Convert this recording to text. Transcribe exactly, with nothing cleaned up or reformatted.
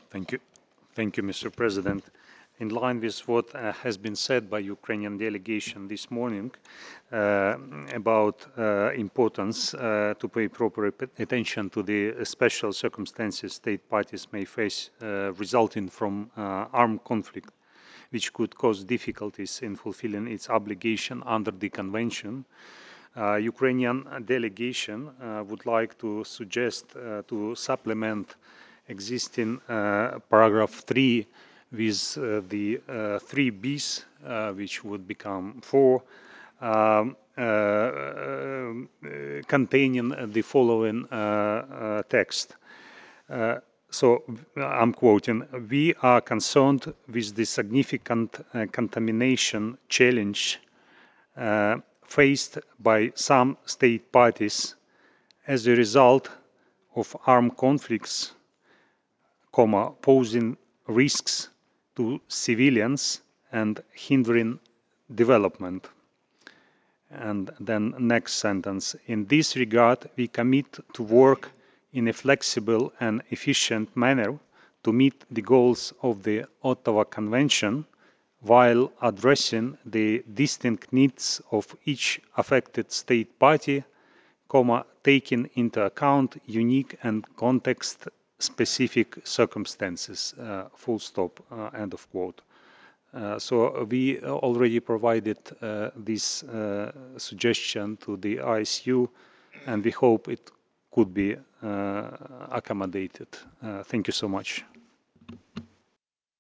Thank you. Thank you, Mister President. In line with what uh, has been said by Ukrainian delegation this morning uh, about uh, importance uh, to pay proper attention to the special circumstances state parties may face uh, resulting from uh, armed conflict, which could cause difficulties in fulfilling its obligation under the convention. Uh, Ukrainian delegation uh, would like to suggest uh, to supplement existing uh, paragraph three with uh, the uh, three B's, uh, which would become four, um, uh, uh, containing the following uh, uh, text. Uh, so I'm quoting, "We are concerned with the significant uh, contamination challenge uh, faced by some state parties as a result of armed conflicts, comma, posing risks to civilians and hindering development." And then next sentence, "In this regard, we commit to work in a flexible and efficient manner to meet the goals of the Ottawa Convention while addressing the distinct needs of each affected state party, comma, taking into account unique and context-specific circumstances," uh, full stop, uh, end of quote. Uh, so we already provided uh, this uh, suggestion to the I S U, and we hope it could be uh, accommodated. Uh, thank you so much.